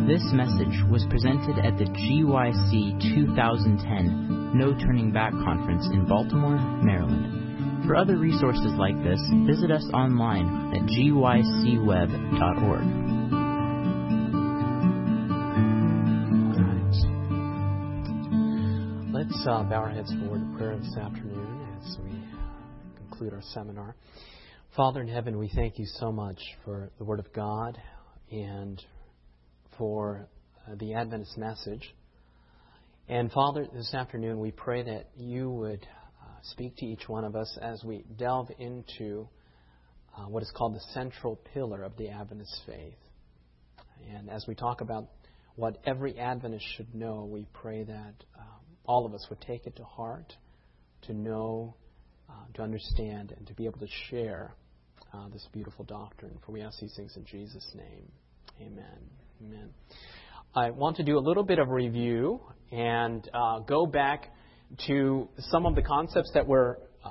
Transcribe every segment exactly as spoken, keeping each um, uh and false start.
This message was presented at the G Y C two thousand ten No Turning Back Conference in Baltimore, Maryland. For other resources like this, visit us online at g y c web dot org. All right. Let's uh, bow our heads forward to prayer this afternoon as we conclude our seminar. Father in heaven, we thank you so much for the Word of God and for uh, the Adventist message. And Father, this afternoon we pray that you would uh, speak to each one of us as we delve into uh, what is called the central pillar of the Adventist faith. And as we talk about what every Adventist should know, we pray that um, all of us would take it to heart, to know, uh, to understand, and to be able to share uh, this beautiful doctrine. For we ask these things in Jesus' name. Amen. Amen. I want to do a little bit of review and uh, go back to some of the concepts that were uh,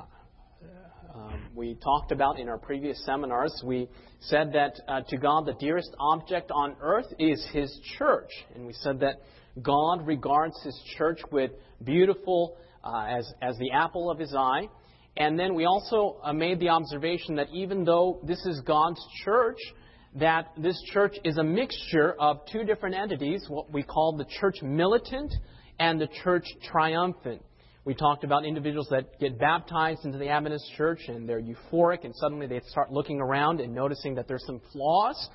um, we talked about in our previous seminars. We said that uh, to God the dearest object on earth is His church, and we said that God regards His church with beautiful uh, as as the apple of His eye. And then we also uh, made the observation that even though this is God's church, that this church is a mixture of two different entities, what we call the church militant and the church triumphant. We talked about individuals that get baptized into the Adventist church and they're euphoric and suddenly they start looking around and noticing that there's some flaws.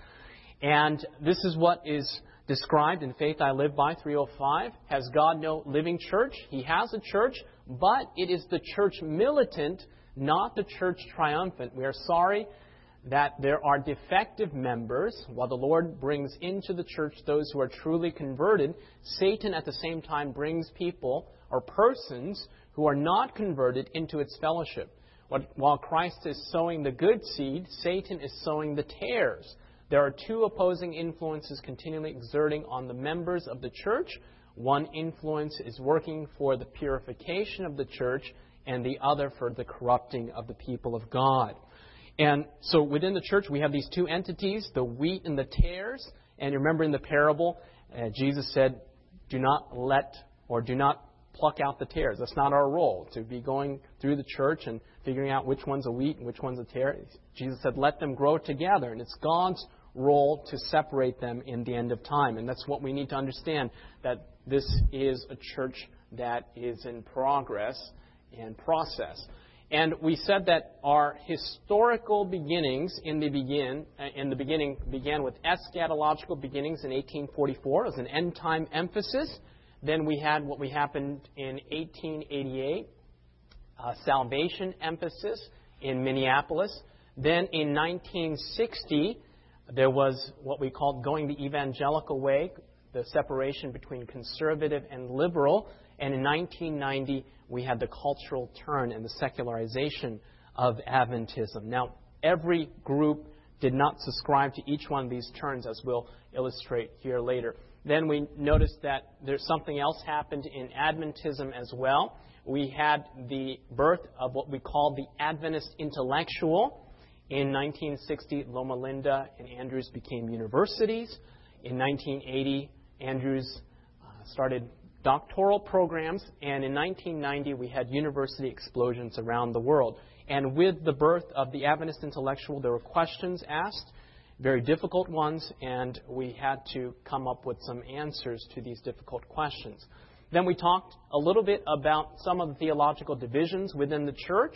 And this is what is described in Faith I Live By three oh five. Has God no living church? He has a church, but it is the church militant, not the church triumphant. We are sorry that there are defective members. While the Lord brings into the church those who are truly converted, Satan at the same time brings people or persons who are not converted into its fellowship. While Christ is sowing the good seed, Satan is sowing the tares. There are two opposing influences continually exerting on the members of the church. One influence is working for the purification of the church, and the other for the corrupting of the people of God. And so within the church, we have these two entities, the wheat and the tares. And remember in the parable, uh, Jesus said, do not let or do not pluck out the tares. That's not our role, to be going through the church and figuring out which one's a wheat and which one's a tare. Jesus said, let them grow together. And it's God's role to separate them in the end of time. And that's what we need to understand, that this is a church that is in progress and process. And we said that our historical beginnings in the begin in the beginning began with eschatological beginnings in eighteen forty-four as an end time emphasis. Then we had what we happened in eighteen eighty-eight, uh, salvation emphasis in Minneapolis. Then in nineteen sixty, there was what we called going the evangelical way, the separation between conservative and liberal. And in nineteen ninety, we had the cultural turn and the secularization of Adventism. Now, every group did not subscribe to each one of these turns, as we'll illustrate here later. Then we noticed that there's something else happened in Adventism as well. We had the birth of what we call the Adventist intellectual. In nineteen sixty, Loma Linda and Andrews became universities. In nineteen eighty, Andrews uh, started doctoral programs, and in nineteen ninety we had university explosions around the world. And with the birth of the Adventist intellectual, there were questions asked, very difficult ones, and we had to come up with some answers to these difficult questions. Then we talked a little bit about some of the theological divisions within the church,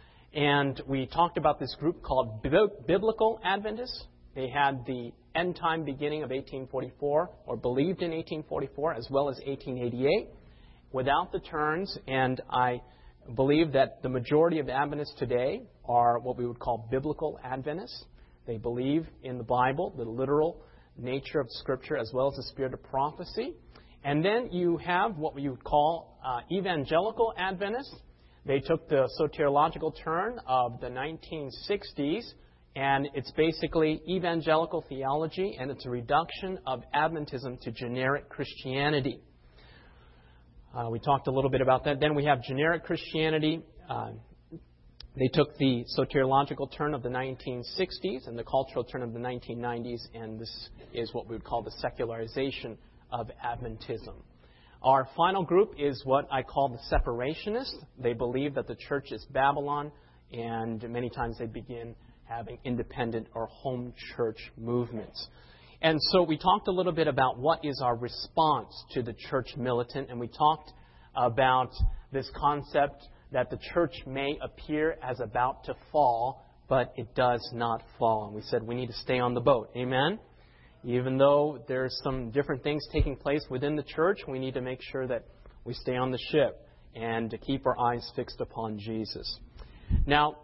and we talked about this group called Biblical Adventists. They had the end time beginning of eighteen forty-four, or believed in eighteen forty-four, as well as eighteen eighty-eight, without the turns. And I believe that the majority of Adventists today are what we would call Biblical Adventists. They believe in the Bible, the literal nature of Scripture, as well as the spirit of prophecy. And then you have what we would call uh, Evangelical Adventists. They took the soteriological turn of the nineteen sixties, and it's basically evangelical theology, and it's a reduction of Adventism to generic Christianity. Uh, we talked a little bit about that. Then we have generic Christianity. Uh, They took the soteriological turn of the nineteen sixties and the cultural turn of the nineteen nineties, and this is what we would call the secularization of Adventism. Our final group is what I call the separationists. They believe that the church is Babylon, and many times they begin having independent or home church movements. And so we talked a little bit about what is our response to the church militant, and we talked about this concept that the church may appear as about to fall, but it does not fall. And we said we need to stay on the boat. Amen? Even though there's some different things taking place within the church, we need to make sure that we stay on the ship and to keep our eyes fixed upon Jesus. Now,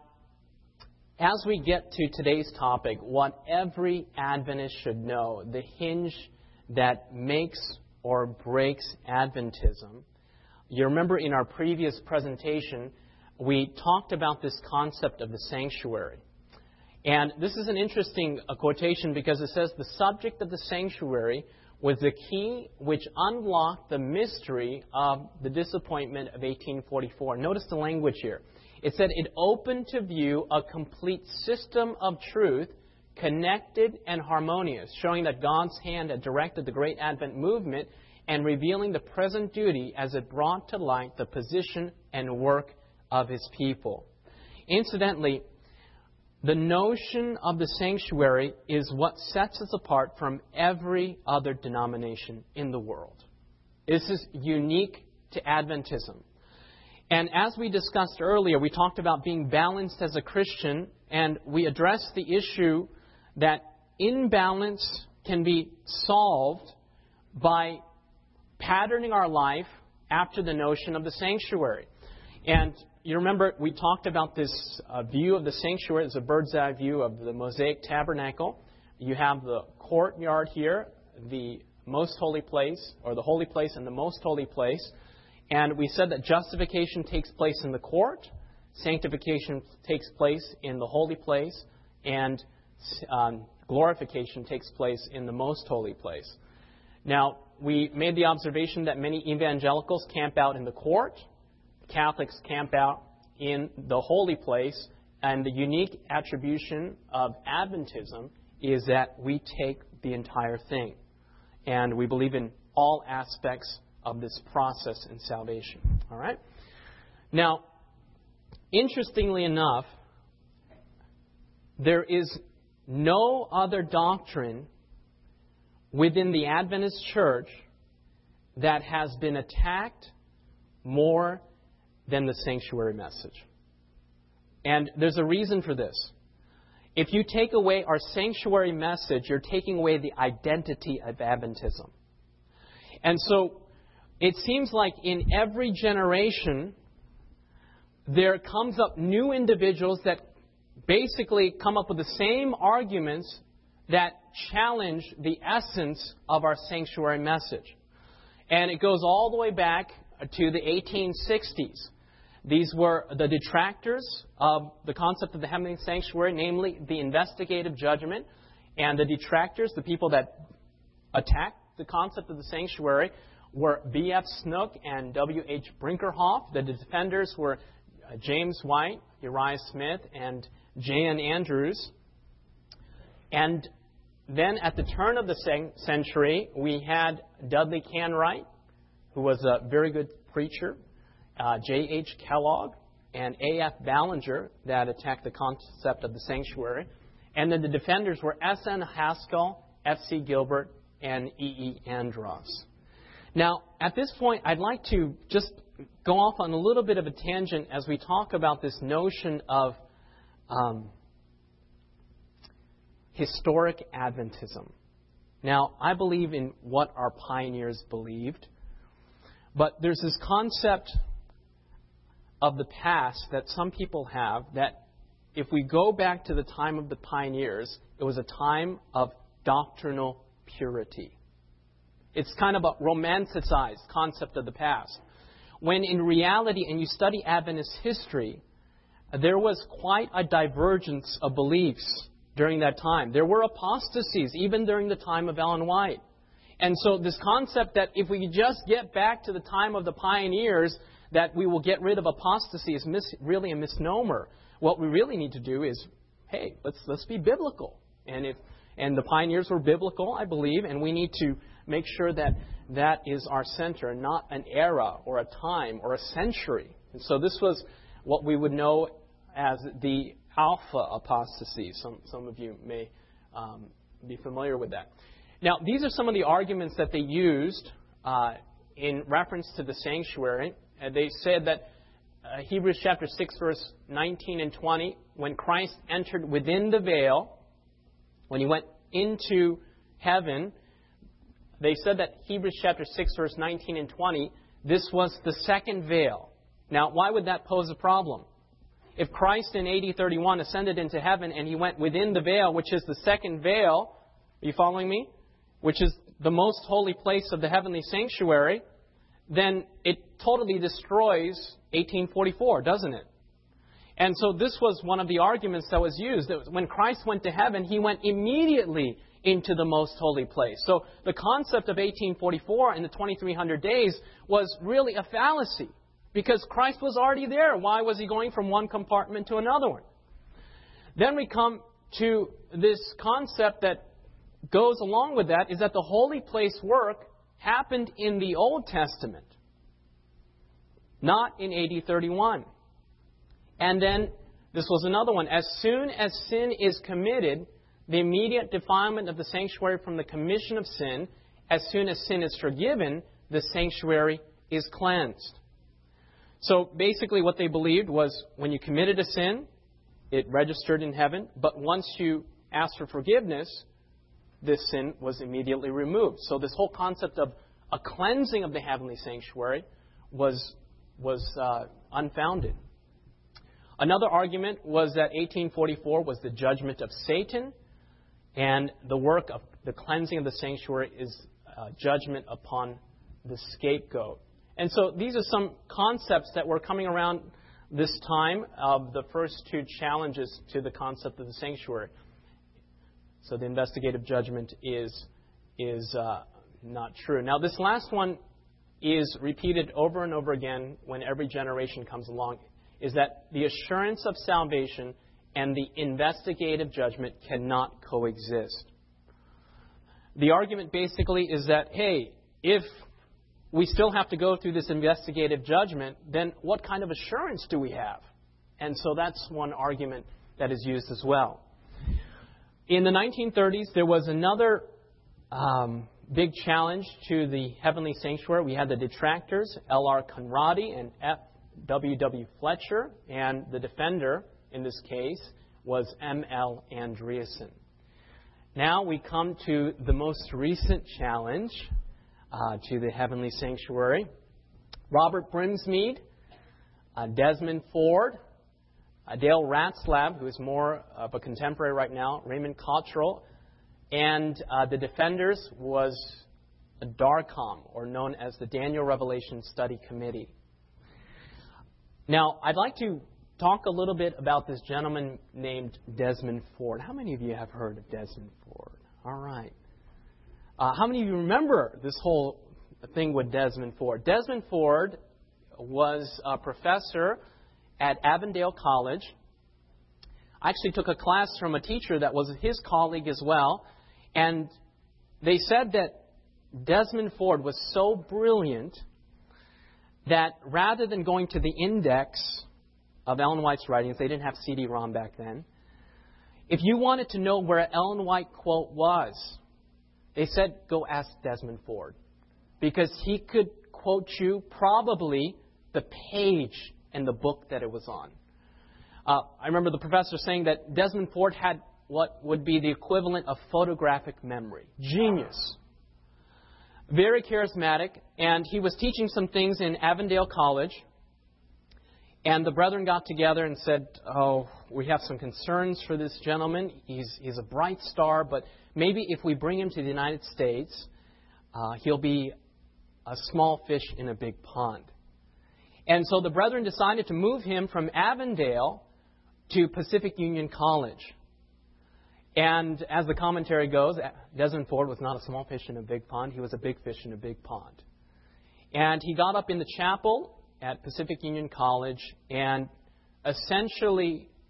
as we get to today's topic, what every Adventist should know, the hinge that makes or breaks Adventism. You remember in our previous presentation, we talked about this concept of the sanctuary. And this is an interesting uh, quotation because it says, the subject of the sanctuary was the key which unlocked the mystery of the disappointment of eighteen forty-four. Notice the language here. It said it opened to view a complete system of truth, connected and harmonious, showing that God's hand had directed the Great Advent movement and revealing the present duty as it brought to light the position and work of His people. Incidentally, the notion of the sanctuary is what sets us apart from every other denomination in the world. This is unique to Adventism. And as we discussed earlier, we talked about being balanced as a Christian, and we addressed the issue that imbalance can be solved by patterning our life after the notion of the sanctuary. And you remember we talked about this uh, view of the sanctuary as a bird's eye view of the Mosaic tabernacle. You have the courtyard here, the most holy place, or the holy place and the most holy place. And we said that justification takes place in the court, sanctification takes place in the holy place, and um, glorification takes place in the most holy place. Now, we made the observation that many evangelicals camp out in the court, Catholics camp out in the holy place, and the unique attribution of Adventism is that we take the entire thing. And we believe in all aspects of this process in salvation. All right? Now, interestingly enough, there is no other doctrine within the Adventist church that has been attacked more than the sanctuary message. And there's a reason for this. If you take away our sanctuary message, you're taking away the identity of Adventism. And so it seems like in every generation, there comes up new individuals that basically come up with the same arguments that challenge the essence of our sanctuary message. And it goes all the way back to the eighteen sixties. These were the detractors of the concept of the heavenly sanctuary, namely the investigative judgment. And the detractors, the people that attacked the concept of the sanctuary, were B F Snook and W H Brinkerhoff. The defenders were James White, Uriah Smith, and J N Andrews. And then at the turn of the century, we had Dudley Canright, who was a very good preacher, uh, J H Kellogg, and A F Ballinger that attacked the concept of the sanctuary. And then the defenders were S N Haskell, F C Gilbert, and E E Andros. Now, at this point, I'd like to just go off on a little bit of a tangent as we talk about this notion of um, historic Adventism. Now, I believe in what our pioneers believed, but there's this concept of the past that some people have that if we go back to the time of the pioneers, it was a time of doctrinal purity. It's kind of a romanticized concept of the past. When in reality, and you study Adventist history, there was quite a divergence of beliefs during that time. There were apostasies, even during the time of Ellen White. And so this concept that if we just get back to the time of the pioneers, that we will get rid of apostasy is mis- really a misnomer. what we really need to do is, hey, let's let's be biblical. And if and the pioneers were biblical, I believe, and we need to make sure that that is our center, not an era or a time or a century. And so this was what we would know as the Alpha apostasy. Some some of you may um, be familiar with that. Now, these are some of the arguments that they used uh, in reference to the sanctuary. Uh, they said that uh, Hebrews chapter six, verse nineteen and twenty, when Christ entered within the veil, when he went into heaven, they said that Hebrews chapter six, verse nineteen and twenty, this was the second veil. Now, why would that pose a problem? If Christ in A D thirty-one ascended into heaven and he went within the veil, which is the second veil, are you following me? Which is the most holy place of the heavenly sanctuary, then it totally destroys eighteen forty-four, doesn't it? And so this was one of the arguments that was used. That when Christ went to heaven, he went immediately into the most holy place. So the concept of eighteen forty-four and the twenty-three hundred days was really a fallacy, because Christ was already there. Why was he going from one compartment to another one? Then we come to this concept that goes along with that, is that the holy place work happened in the Old Testament, not in A D thirty-one. And then this was another one. As soon as sin is committed, the immediate defilement of the sanctuary from the commission of sin, as soon as sin is forgiven, the sanctuary is cleansed. So basically what they believed was when you committed a sin, it registered in heaven, but once you asked for forgiveness, this sin was immediately removed. So this whole concept of a cleansing of the heavenly sanctuary was, was uh, unfounded. Another argument was that eighteen forty-four was the judgment of Satan, and the work of the cleansing of the sanctuary is uh, judgment upon the scapegoat. And so these are some concepts that were coming around this time of the first two challenges to the concept of the sanctuary. So the investigative judgment is, is uh, not true. Now this last one is repeated over and over again when every generation comes along, is that the assurance of salvation and the investigative judgment cannot coexist. The argument basically is that, hey, if we still have to go through this investigative judgment, then what kind of assurance do we have? And so that's one argument that is used as well. In the nineteen thirties, there was another um, big challenge to the heavenly sanctuary. We had the detractors, L R Conradi and F W W Fletcher, and the defender in this case was M L Andreasen. Now we come to the most recent challenge uh, to the heavenly sanctuary. Robert Brinsmead, uh, Desmond Ford, uh, Dale Ratzlaff, who is more of a contemporary right now, Raymond Cottrell, and uh, the defenders was DARCOM, or known as the Daniel Revelation Study Committee. Now, I'd like to talk a little bit about this gentleman named Desmond Ford. How many of you have heard of Desmond Ford? All right. Uh, how many of you remember this whole thing with Desmond Ford? Desmond Ford was a professor at Avondale College. I actually took a class from a teacher that was his colleague as well. And they said that Desmond Ford was so brilliant that rather than going to the index of Ellen White's writings, they didn't have C D ROM back then, if you wanted to know where an Ellen White quote was, they said, go ask Desmond Ford. Because he could quote you probably the page and the book that it was on. Uh, I remember the professor saying that Desmond Ford had what would be the equivalent of photographic memory. Genius. Very charismatic, and he was teaching some things in Avondale College, and the brethren got together and said, oh, we have some concerns for this gentleman. He's, he's a bright star, but maybe if we bring him to the United States, uh, he'll be a small fish in a big pond. And so the brethren decided to move him from Avondale to Pacific Union College. And as the commentary goes, Desmond Ford was not a small fish in a big pond. He was a big fish in a big pond. And he got up in the chapel at Pacific Union College and essentially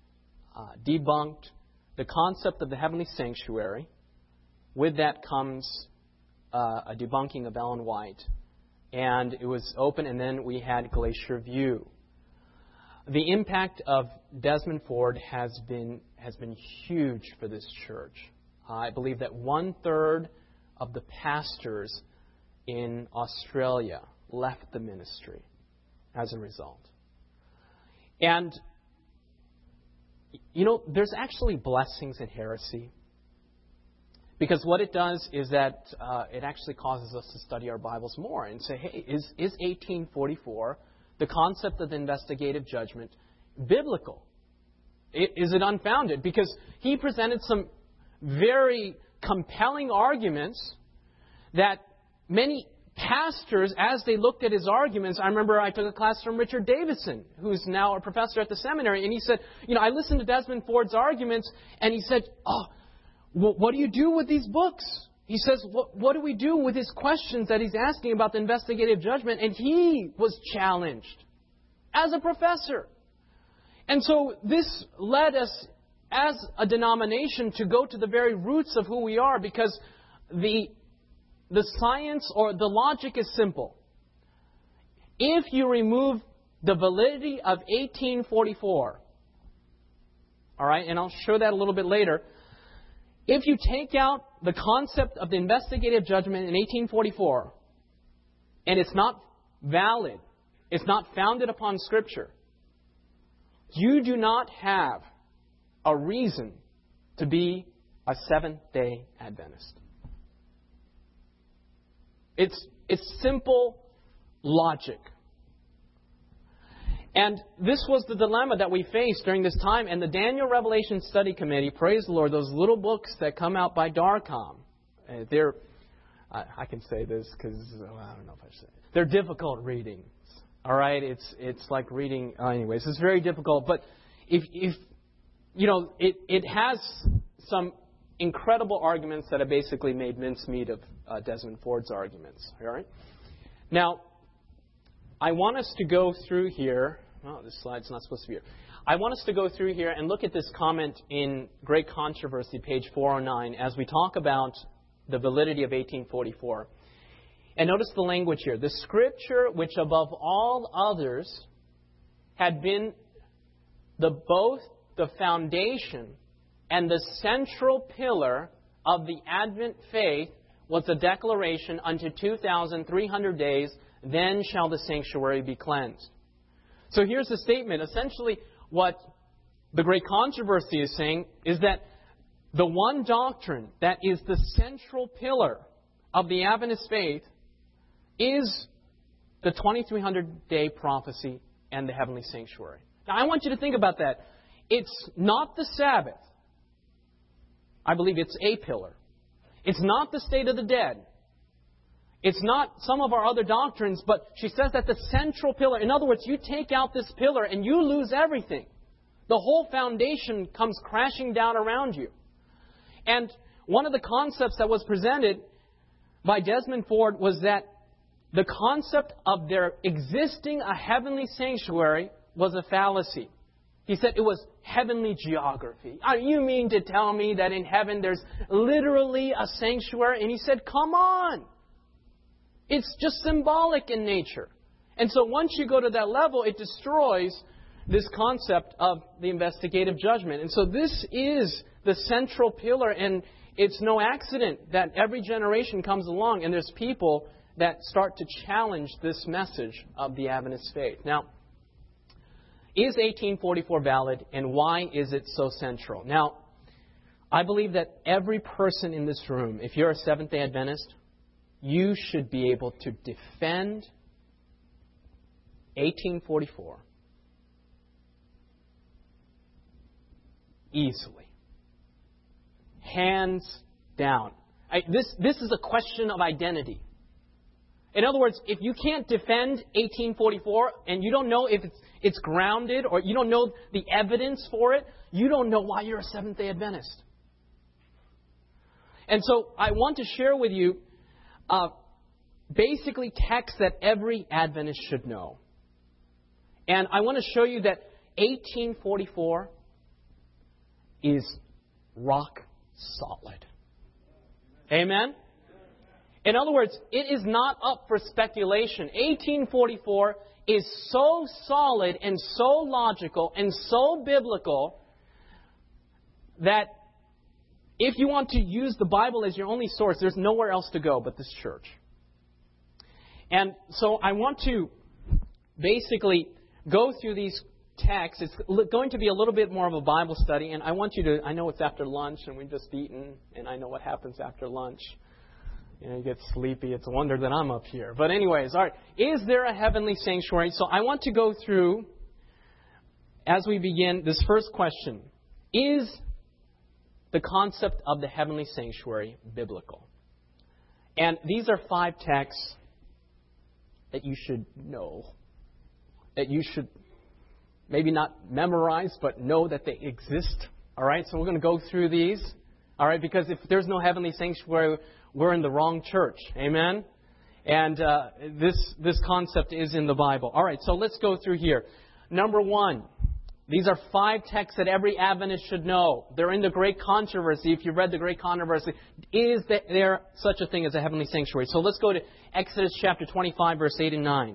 uh, debunked the concept of the heavenly sanctuary. With that comes uh, a debunking of Ellen White. And it was open, and then we had Glacier View. The impact of Desmond Ford has been has been huge for this church. Uh, I believe that one-third of the pastors in Australia left the ministry as a result. And, you know, there's actually blessings in heresy. Because what it does is that uh, it actually causes us to study our Bibles more and say, hey, is, is eighteen forty-four, the concept of the investigative judgment, biblical? Is it unfounded? Because he presented some very compelling arguments that many pastors, as they looked at his arguments, I remember I took a class from Richard Davidson, who's now a professor at the seminary, and he said, you know, I listened to Desmond Ford's arguments, and he said, oh, well, what do you do with these books? He says, what, what do we do with his questions that he's asking about the investigative judgment? And he was challenged as a professor. And so this led us as a denomination to go to the very roots of who we are, because the, the science or the logic is simple. If you remove the validity of eighteen forty-four, all right, and I'll show that a little bit later. If you take out the concept of the investigative judgment in eighteen forty-four, and it's not valid, it's not founded upon Scripture, you do not have a reason to be a Seventh-day Adventist. It's, it's simple logic. And this was the dilemma that we faced during this time. And the Daniel Revelation Study Committee, praise the Lord, those little books that come out by Darcom, uh, they're, I, I can say this because, well, I don't know if I should say it. They're difficult reading. All right? It's it's like reading, uh, anyways, it's very difficult. But if, if you know, it, it has some incredible arguments that have basically made mincemeat of uh, Desmond Ford's arguments. All right? Now, I want us to go through here. Oh, this slide's not supposed to be here. I want us to go through here and look at this comment in Great Controversy, page four oh nine, as we talk about the validity of eighteen forty-four. And notice the language here. The Scripture, which above all others had been the both the foundation and the central pillar of the Advent faith, was the declaration unto two thousand three hundred days, then shall the sanctuary be cleansed. So here's the statement. Essentially, what the Great Controversy is saying is that the one doctrine that is the central pillar of the Adventist faith is the twenty-three hundred day prophecy and the heavenly sanctuary. Now, I want you to think about that. It's not the Sabbath. I believe it's a pillar. It's not the state of the dead. It's not some of our other doctrines, but she says that the central pillar, in other words, you take out this pillar and you lose everything. The whole foundation comes crashing down around you. And one of the concepts that was presented by Desmond Ford was that the concept of there existing a heavenly sanctuary was a fallacy. He said it was heavenly geography. Are you mean to tell me that in heaven there's literally a sanctuary? And he said, come on. It's just symbolic in nature. And so once you go to that level, it destroys this concept of the investigative judgment. And so this is the central pillar, and it's no accident that every generation comes along and there's people that start to challenge this message of the Adventist faith. Now, is eighteen forty-four valid, and why is it so central? Now, I believe that every person in this room, if you're a Seventh-day Adventist, you should be able to defend eighteen forty-four easily. Hands down. I, this, this is a question of identity. In other words, if you can't defend eighteen forty-four and you don't know if it's, it's grounded or you don't know the evidence for it, you don't know why you're a Seventh-day Adventist. And so I want to share with you uh, basically texts that every Adventist should know. And I want to show you that eighteen forty-four is rock solid. Amen? In other words, it is not up for speculation. eighteen forty-four is so solid and so logical and so biblical that if you want to use the Bible as your only source, there's nowhere else to go but this church. And so I want to basically go through these texts. It's going to be a little bit more of a Bible study, and I want you to, I know it's after lunch and we've just eaten, and I know what happens after lunch. You know, you get sleepy. It's a wonder that I'm up here. But anyways, all right. Is there a heavenly sanctuary? So I want to go through, as we begin, this first question. Is the concept of the heavenly sanctuary biblical? And these are five texts that you should know. That you should maybe not memorize, but know that they exist. All right? So we're going to go through these. All right? Because if there's no heavenly sanctuary, we're in the wrong church. Amen? And uh, this this concept is in the Bible. All right, so let's go through here. Number one, these are five texts that every Adventist should know. They're in the Great Controversy. If you've read the Great Controversy, is there such a thing as a heavenly sanctuary? So let's go to Exodus chapter twenty-five, verse eight and nine.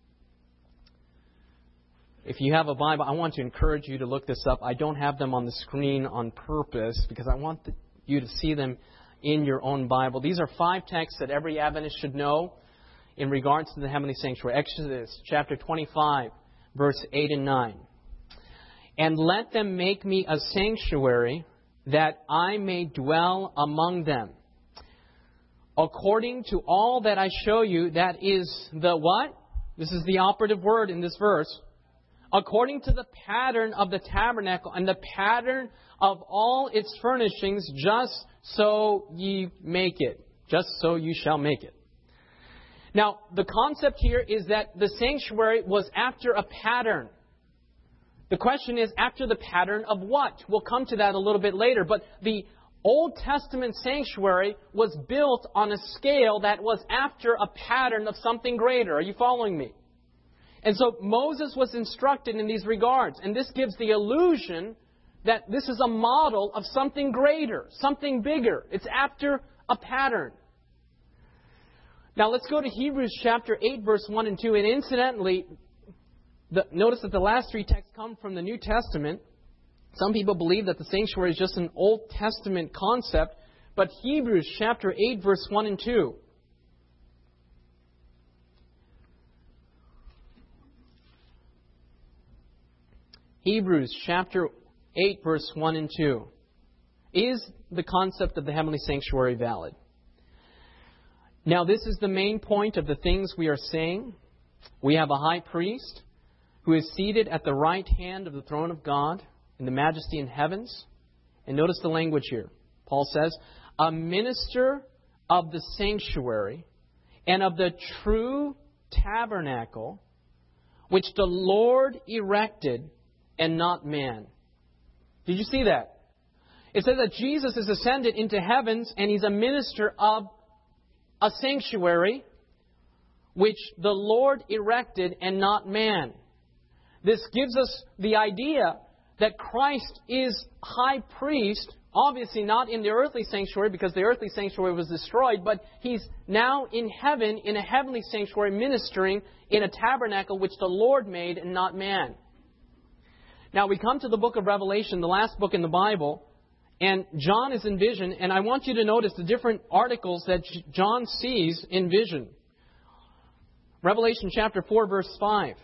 If you have a Bible, I want to encourage you to look this up. I don't have them on the screen on purpose because I want the, you to see them in your own Bible. These are five texts that every Adventist should know in regards to the heavenly sanctuary. Exodus chapter twenty-five, verse eight and nine. And let them make me a sanctuary that I may dwell among them. According to all that I show you, that is the what? This is the operative word in this verse. According to the pattern of the tabernacle and the pattern of all its furnishings, just so ye make it. Just so you shall make it. Now, the concept here is that the sanctuary was after a pattern. The question is, after the pattern of what? We'll come to that a little bit later. But the Old Testament sanctuary was built on a scale that was after a pattern of something greater. Are you following me? And so Moses was instructed in these regards. And this gives the illusion that this is a model of something greater, something bigger. It's after a pattern. Now let's go to Hebrews chapter eight, verse one and two. And incidentally, the, notice that the last three texts come from the New Testament. Some people believe that the sanctuary is just an Old Testament concept. But Hebrews chapter eight, verse one and two. Hebrews chapter eight, verse one and two. Is the concept of the heavenly sanctuary valid? Now, this is the main point of the things we are saying. We have a high priest who is seated at the right hand of the throne of God in the majesty in heavens. And notice the language here. Paul says, a minister of the sanctuary and of the true tabernacle, which the Lord erected and not man. Did you see that? It says that Jesus is ascended into heavens and He's a minister of a sanctuary which the Lord erected and not man. This gives us the idea that Christ is high priest, obviously not in the earthly sanctuary because the earthly sanctuary was destroyed, but He's now in heaven in a heavenly sanctuary ministering in a tabernacle which the Lord made and not man. Now we come to the book of Revelation, the last book in the Bible, and John is in vision, and I want you to notice the different articles that John sees in vision. Revelation chapter four, verse five.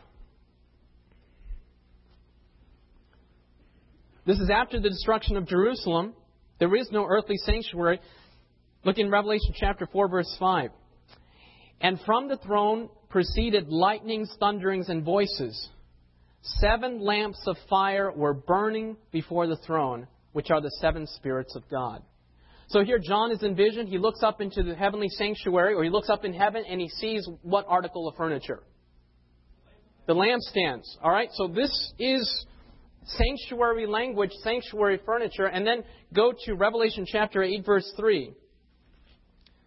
This is after the destruction of Jerusalem. There is no earthly sanctuary. Look in Revelation chapter four, verse five. And from the throne proceeded lightnings, thunderings, and voices. Seven lamps of fire were burning before the throne, which are the seven spirits of God. So here John is in vision. He looks up into the heavenly sanctuary, or he looks up in heaven, and he sees what article of furniture? The lampstands. All right, so this is sanctuary language, sanctuary furniture. And then go to Revelation chapter eight, verse three.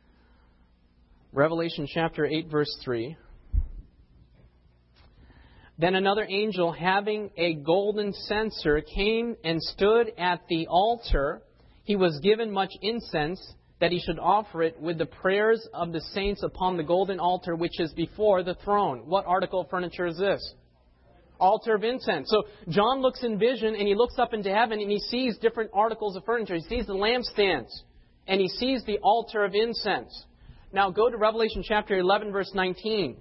Revelation chapter eight, verse three. Then another angel, having a golden censer, came and stood at the altar. He was given much incense, that he should offer it with the prayers of the saints upon the golden altar which is before the throne. What article of furniture is this? Altar of incense. So John looks in vision and he looks up into heaven and he sees different articles of furniture. He sees the lampstands and he sees the altar of incense. Now go to Revelation chapter eleven, verse nineteen.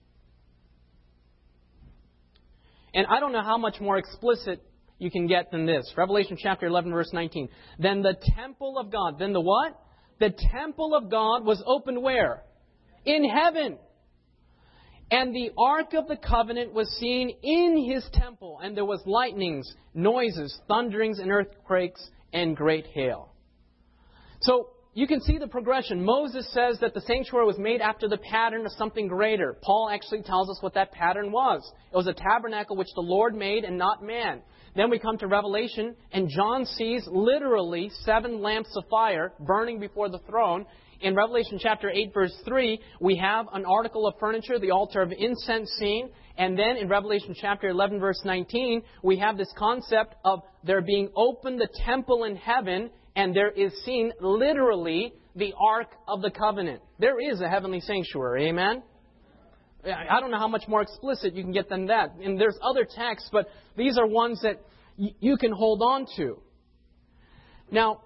And I don't know how much more explicit you can get than this. Revelation chapter eleven, verse nineteen. Then the temple of God. Then the what? The temple of God was opened where? In heaven. And the ark of the covenant was seen in his temple. And there was lightnings, noises, thunderings, and earthquakes, and great hail. So you can see the progression. Moses says that the sanctuary was made after the pattern of something greater. Paul actually tells us what that pattern was. It was a tabernacle which the Lord made and not man. Then we come to Revelation, and John sees literally seven lamps of fire burning before the throne. In Revelation chapter eight, verse three, we have an article of furniture, the altar of incense seen. And then in Revelation chapter eleven, verse nineteen, we have this concept of there being opened the temple in heaven, and there is seen literally the Ark of the Covenant. There is a heavenly sanctuary. Amen? I don't know how much more explicit you can get than that. And there's other texts, but these are ones that y- you can hold on to. Now,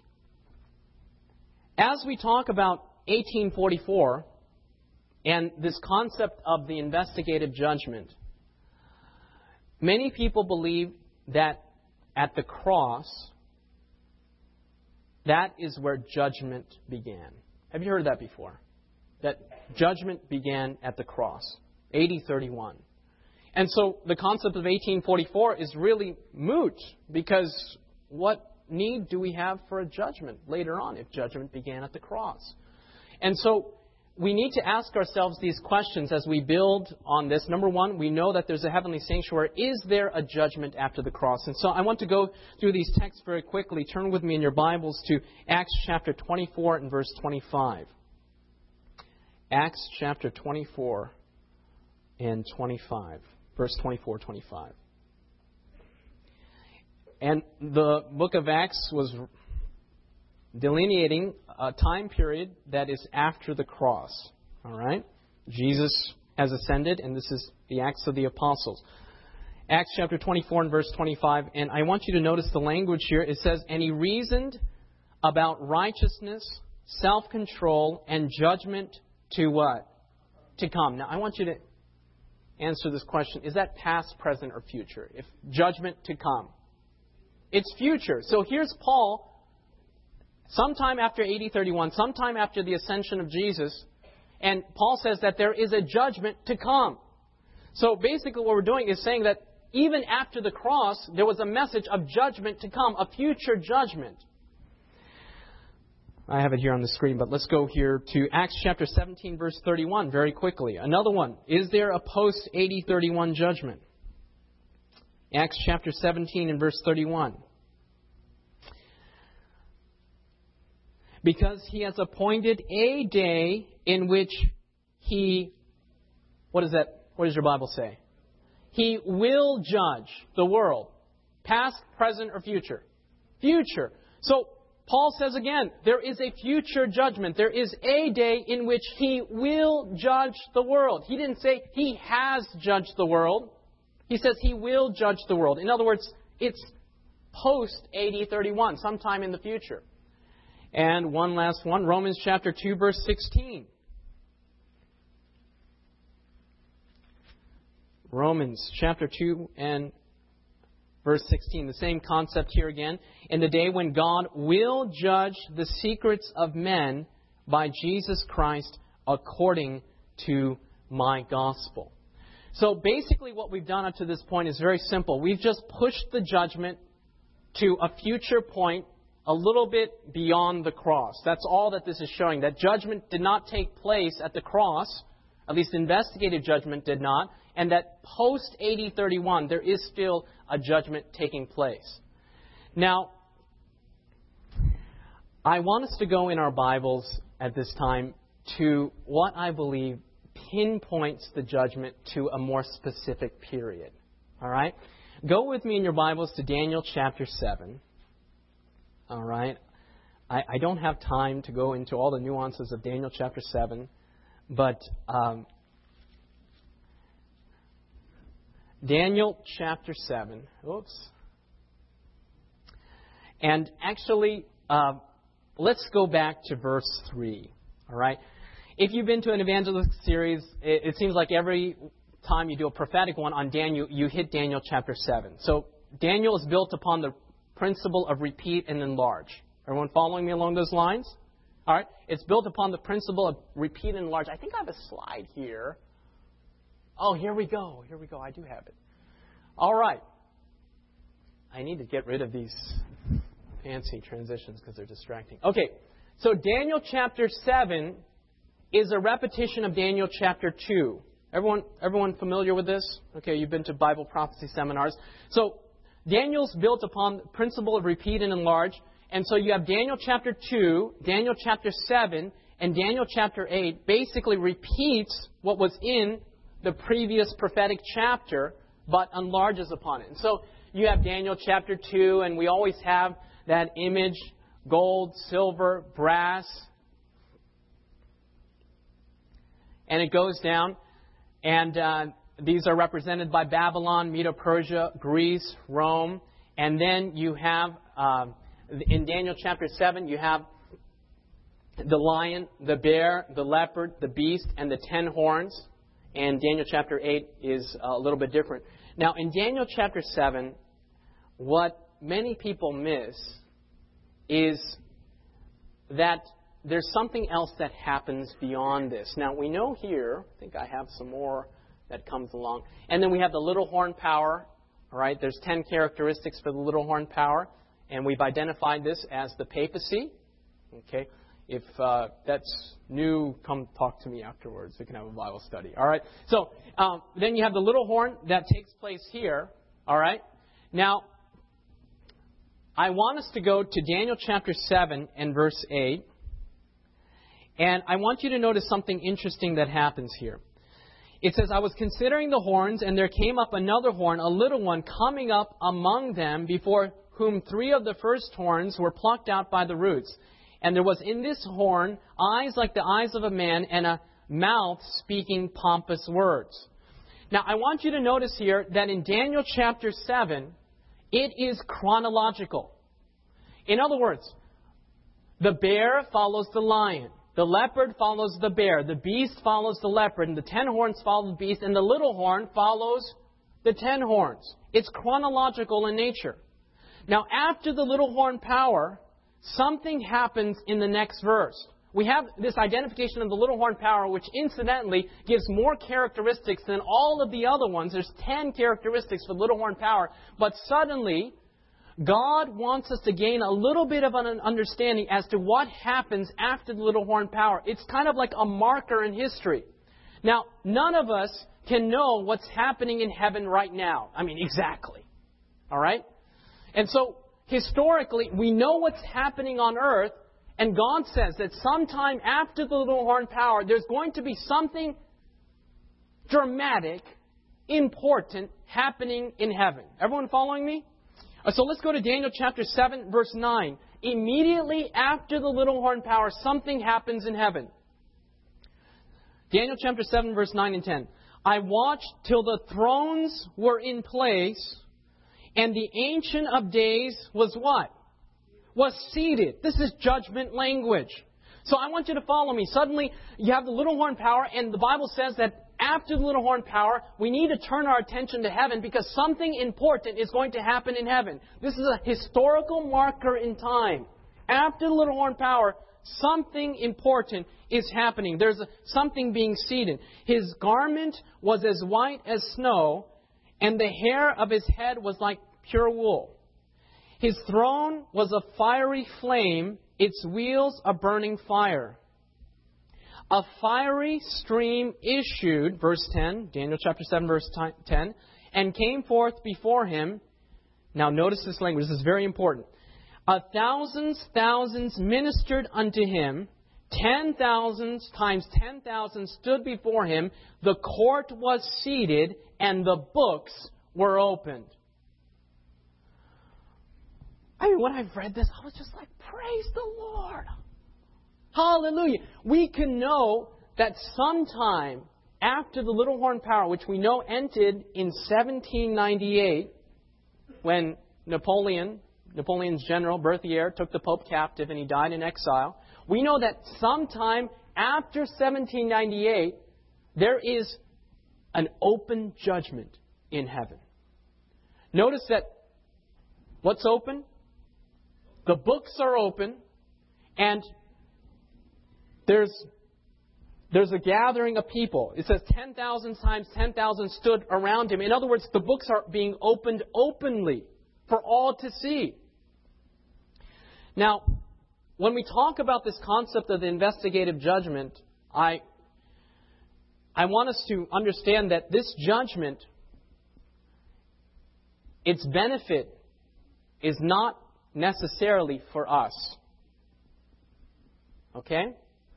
as we talk about eighteen forty-four and this concept of the investigative judgment, many people believe that at the cross, that is where judgment began. Have you heard that before? That judgment began at the cross, A D thirty-one. And so the concept of eighteen forty-four is really moot, because what need do we have for a judgment later on if judgment began at the cross? And so we need to ask ourselves these questions as we build on this. Number one, we know that there's a heavenly sanctuary. Is there a judgment after the cross? And so I want to go through these texts very quickly. Turn with me in your Bibles to Acts chapter twenty-four and verse twenty-five. Acts chapter twenty-four and twenty-five. Verse twenty-four, twenty-five. And the book of Acts was delineating a time period that is after the cross. All right? Jesus has ascended, and this is the Acts of the Apostles. Acts chapter twenty-four and verse twenty-five. And I want you to notice the language here. It says, and he reasoned about righteousness, self-control, and judgment to what? To come. Now, I want you to answer this question. Is that past, present, or future? If judgment to come. It's future. So here's Paul, sometime after A D thirty-one, sometime after the ascension of Jesus, and Paul says that there is a judgment to come. So basically what we're doing is saying that even after the cross, there was a message of judgment to come, a future judgment. I have it here on the screen, but let's go here to Acts chapter seventeen, verse thirty-one, very quickly. Another one. Is there a post-A D thirty-one judgment? Acts chapter seventeen and verse thirty-one. Because he has appointed a day in which he, what is that? What does your Bible say? He will judge the world. Past, present, or future? Future. So, Paul says again, there is a future judgment. There is a day in which he will judge the world. He didn't say he has judged the world. He says he will judge the world. In other words, it's post-A D thirty-one, sometime in the future. And one last one, Romans chapter two, verse sixteen. Romans chapter two and verse sixteen, the same concept here again. In the day when God will judge the secrets of men by Jesus Christ according to my gospel. So basically what we've done up to this point is very simple. We've just pushed the judgment to a future point a little bit beyond the cross. That's all that this is showing. That judgment did not take place at the cross, at least investigative judgment did not, and that post-A D thirty-one there is still a judgment taking place. Now, I want us to go in our Bibles at this time to what I believe pinpoints the judgment to a more specific period. All right? Go with me in your Bibles to Daniel chapter seven. All right? I, I don't have time to go into all the nuances of Daniel chapter seven, but um, Daniel chapter seven. Oops. And actually, uh, let's go back to verse three. All right? If you've been to an evangelistic series, it, it seems like every time you do a prophetic one on Daniel, you hit Daniel chapter seven. So Daniel is built upon the principle of repeat and enlarge. Everyone following me along those lines? All right. It's built upon the principle of repeat and enlarge. I think I have a slide here. Oh, here we go. Here we go. I do have it. All right. I need to get rid of these fancy transitions because they're distracting. Okay. So Daniel chapter seven is a repetition of Daniel chapter two. Everyone, everyone familiar with this? Okay, you've been to Bible prophecy seminars. So Daniel's built upon the principle of repeat and enlarge. And so you have Daniel chapter two, Daniel chapter seven, and Daniel chapter eight basically repeats what was in the previous prophetic chapter, but enlarges upon it. And so you have Daniel chapter two, and we always have that image, gold, silver, brass. And it goes down, and uh, these are represented by Babylon, Medo-Persia, Greece, Rome. And then you have... Uh, In Daniel chapter seven, you have the lion, the bear, the leopard, the beast, and the ten horns. And Daniel chapter eight is a little bit different. Now, in Daniel chapter seven, what many people miss is that there's something else that happens beyond this. Now, we know here, I think I have some more that comes along. And then we have the little horn power. All right, there's ten characteristics for the little horn power. And we've identified this as the papacy. Okay, if uh, that's new, come talk to me afterwards. We can have a Bible study. All right. So um, then you have the little horn that takes place here. All right. Now, I want us to go to Daniel chapter seven and verse eight. And I want you to notice something interesting that happens here. It says, I was considering the horns, and there came up another horn, a little one, coming up among them, before whom three of the first horns were plucked out by the roots. And there was in this horn eyes like the eyes of a man, and a mouth speaking pompous words. Now, I want you to notice here that in Daniel chapter seven, it is chronological. In other words, the bear follows the lion. The leopard follows the bear. The beast follows the leopard. And the ten horns follow the beast. And the little horn follows the ten horns. It's chronological in nature. Now, after the little horn power, something happens in the next verse. We have this identification of the little horn power, which incidentally gives more characteristics than all of the other ones. There's ten characteristics for the little horn power. But suddenly, God wants us to gain a little bit of an understanding as to what happens after the little horn power. It's kind of like a marker in history. Now, none of us can know what's happening in heaven right now. I mean, exactly. All right? And so, historically, we know what's happening on earth, and God says that sometime after the little horn power, there's going to be something dramatic, important, happening in heaven. Everyone following me? So let's go to Daniel chapter seven, verse nine. Immediately after the little horn power, something happens in heaven. Daniel chapter seven, verse nine and ten. I watched till the thrones were in place, and the Ancient of Days was what? Was seated. This is judgment language. So I want you to follow me. Suddenly, you have the little horn power, and the Bible says that after the little horn power, we need to turn our attention to heaven because something important is going to happen in heaven. This is a historical marker in time. After the little horn power, something important is happening. There's a, something being seated. His garment was as white as snow, and the hair of his head was like pure wool. His throne was a fiery flame, its wheels a burning fire. A fiery stream issued, verse ten, Daniel chapter seven, verse ten, and came forth before him. Now notice this language, this is very important. A thousands, thousands ministered unto him, ten thousands times ten thousand stood before him. The court was seated, and the books were opened. I mean, when I read this, I was just like, praise the Lord. Hallelujah. We can know that sometime after the Little Horn Power, which we know ended in seventeen ninety-eight, when Napoleon, Napoleon's general, Berthier, took the Pope captive and he died in exile. We know that sometime after seventeen ninety-eight, there is an open judgment in heaven. Notice that what's open? The books are open, and there's there's a gathering of people. It says ten thousand times ten thousand stood around him. In other words, the books are being opened openly for all to see. Now, when we talk about this concept of the investigative judgment, I, I want us to understand that this judgment, its benefit is not necessarily for us. Okay?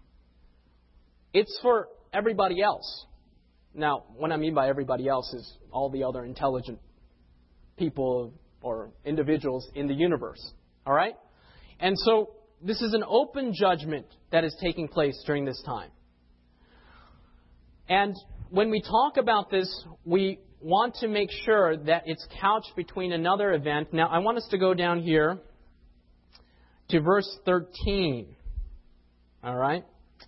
It's for everybody else. Now, what I mean by everybody else is all the other intelligent people or individuals in the universe. All right? And so, this is an open judgment that is taking place during this time. And when we talk about this, we want to make sure that it's couched between another event. Now, I want us to go down here to verse thirteen. All right?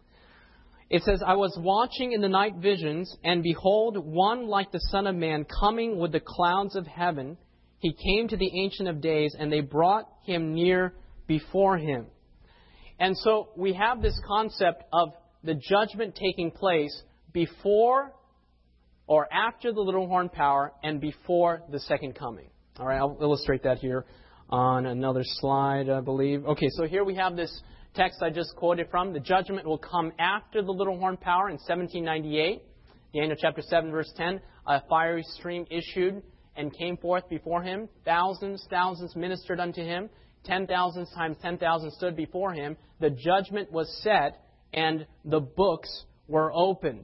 It says, I was watching in the night visions, and behold, one like the Son of Man coming with the clouds of heaven. He came to the Ancient of Days, and they brought him near before him. And so we have this concept of the judgment taking place before or after the Little Horn Power and before the second coming. All right, I'll illustrate that here on another slide, I believe. Okay, so here we have this text I just quoted from. The judgment will come after the Little Horn Power in seventeen ninety-eight. Daniel chapter seven, verse ten. A fiery stream issued and came forth before him. Thousands, thousands ministered unto him. Ten thousands times ten thousand stood before him. The judgment was set, and the books were opened.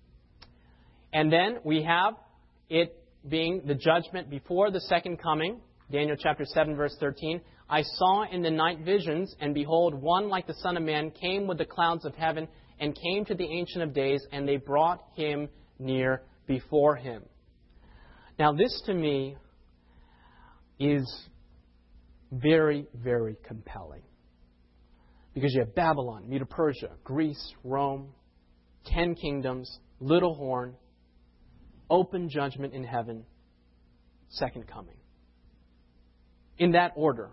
And then we have it being the judgment before the second coming. Daniel chapter seven, verse thirteen. I saw in the night visions, and behold, one like the Son of Man came with the clouds of heaven, and came to the Ancient of Days, and they brought him near before him. Now this to me is very, very compelling. Because you have Babylon, Medo-Persia, Greece, Rome, ten kingdoms, Little Horn, open judgment in heaven, second coming. In that order.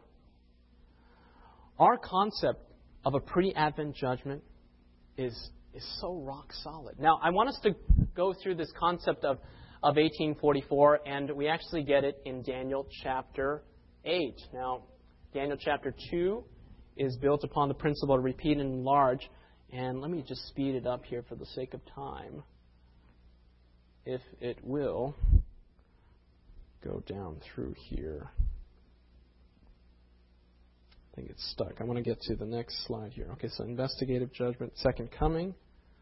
Our concept of a pre-Advent judgment is, is so rock solid. Now, I want us to go through this concept of, of eighteen forty-four, and we actually get it in Daniel chapter eight. Now, Daniel chapter two is built upon the principle of repeat and enlarge. And let me just speed it up here for the sake of time, if it will go down through here. I think it's stuck. I want to get to the next slide here. Okay, so investigative judgment, second coming.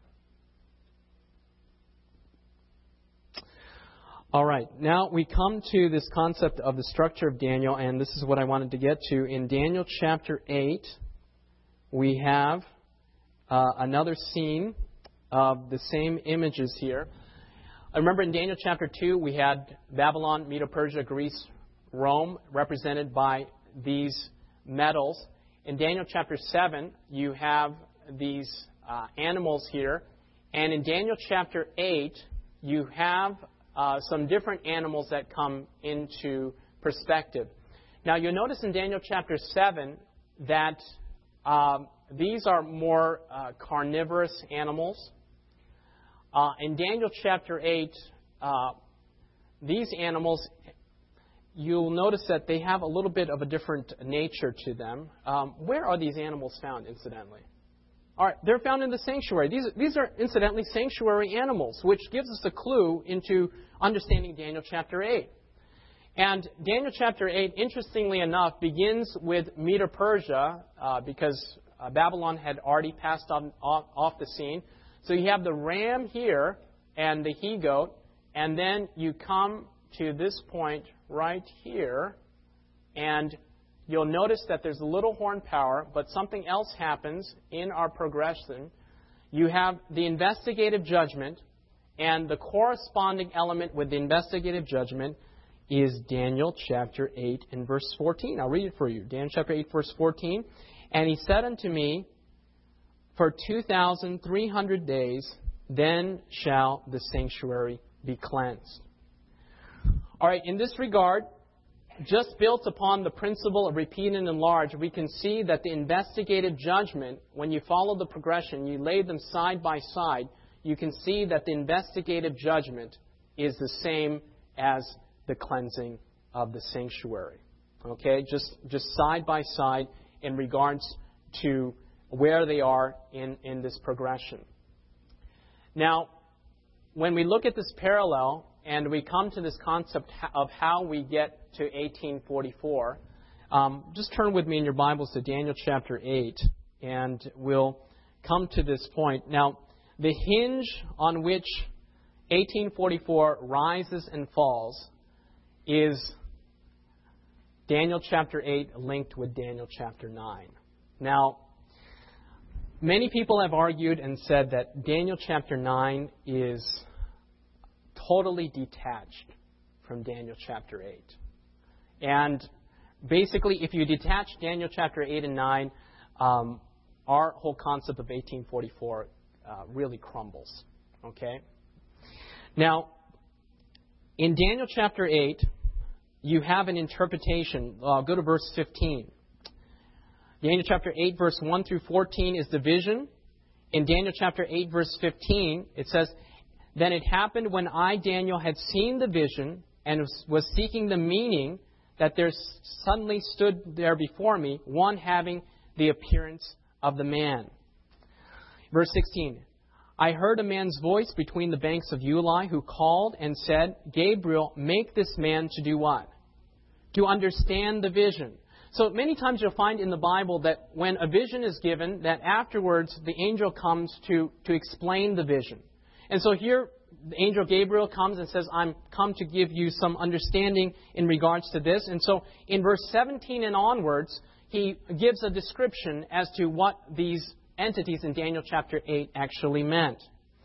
All right, now we come to this concept of the structure of Daniel, and this is what I wanted to get to. In Daniel chapter eight, we have uh, another scene of the same images here. I remember in Daniel chapter two, we had Babylon, Medo-Persia, Greece, Rome, represented by these metals. In Daniel chapter seven, you have these uh, animals here. And in Daniel chapter eight, you have uh, some different animals that come into perspective. Now, you'll notice in Daniel chapter seven that um, these are more uh, carnivorous animals. Uh, in Daniel chapter eight, uh, these animals, you'll notice that they have a little bit of a different nature to them. Um, where are these animals found, incidentally? All right, they're found in the sanctuary. These, these are, incidentally, sanctuary animals, which gives us a clue into understanding Daniel chapter eight. And Daniel chapter eight, interestingly enough, begins with Medo-Persia, uh, because uh, Babylon had already passed on, off, off the scene. So you have the ram here and the he-goat, and then you come to this point right here, and you'll notice that there's a little horn power, but something else happens in our progression. You have the investigative judgment, and the corresponding element with the investigative judgment is Daniel chapter eight and verse fourteen. I'll read it for you. Daniel chapter eight, verse fourteen. And he said unto me, for two thousand three hundred days, then shall the sanctuary be cleansed. All right, in this regard, just built upon the principle of repeat and enlarge, we can see that the investigative judgment, when you follow the progression, you lay them side by side, you can see that the investigative judgment is the same as the cleansing of the sanctuary. Okay, just just side by side in regards to where they are in, in this progression. Now, when we look at this parallel and we come to this concept of how we get to eighteen forty-four, um, just turn with me in your Bibles to Daniel chapter eight, and we'll come to this point. Now, the hinge on which eighteen forty-four rises and falls is Daniel chapter eight linked with Daniel chapter nine. Now, many people have argued and said that Daniel chapter nine is totally detached from Daniel chapter eight. And basically, if you detach Daniel chapter eight and nine, um, our whole concept of eighteen forty-four uh, really crumbles. Okay? Now, in Daniel chapter eight, you have an interpretation. Uh, go to verse fifteen. Daniel chapter eight, verse one through fourteen is the vision. In Daniel chapter eight, verse fifteen, it says, then it happened when I, Daniel, had seen the vision and was seeking the meaning, that there suddenly stood there before me one having the appearance of the man. Verse sixteen, I heard a man's voice between the banks of Ulai, who called and said, Gabriel, make this man to do what? To understand the vision. So many times you'll find in the Bible that when a vision is given, that afterwards the angel comes to, to explain the vision. And so here the angel Gabriel comes and says, I'm come to give you some understanding in regards to this. And so in verse seventeen and onwards, he gives a description as to what these entities in Daniel chapter eight actually meant.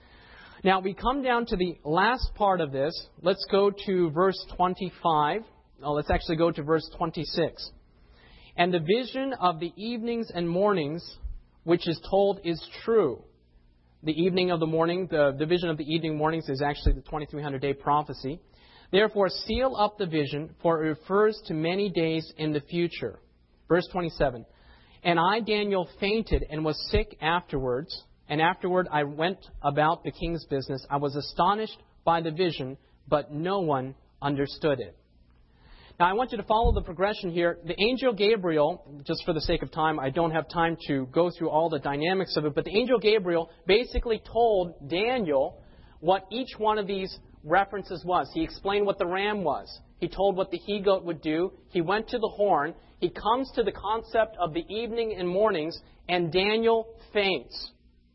Now we come down to the last part of this. Let's go to verse twenty-five. Oh, let's actually go to verse twenty-six. And the vision of the evenings and mornings, which is told, is true. The evening of the morning, the, the vision of the evening mornings is actually the twenty-three hundred day prophecy. Therefore, seal up the vision, for it refers to many days in the future. Verse twenty-seven. And I, Daniel, fainted and was sick afterwards. And afterward I went about the king's business. I was astonished by the vision, but no one understood it. Now, I want you to follow the progression here. The angel Gabriel, just for the sake of time, I don't have time to go through all the dynamics of it, but the angel Gabriel basically told Daniel what each one of these references was. He explained what the ram was. He told what the he-goat would do. He went to the horn. He comes to the concept of the evening and mornings, and Daniel faints.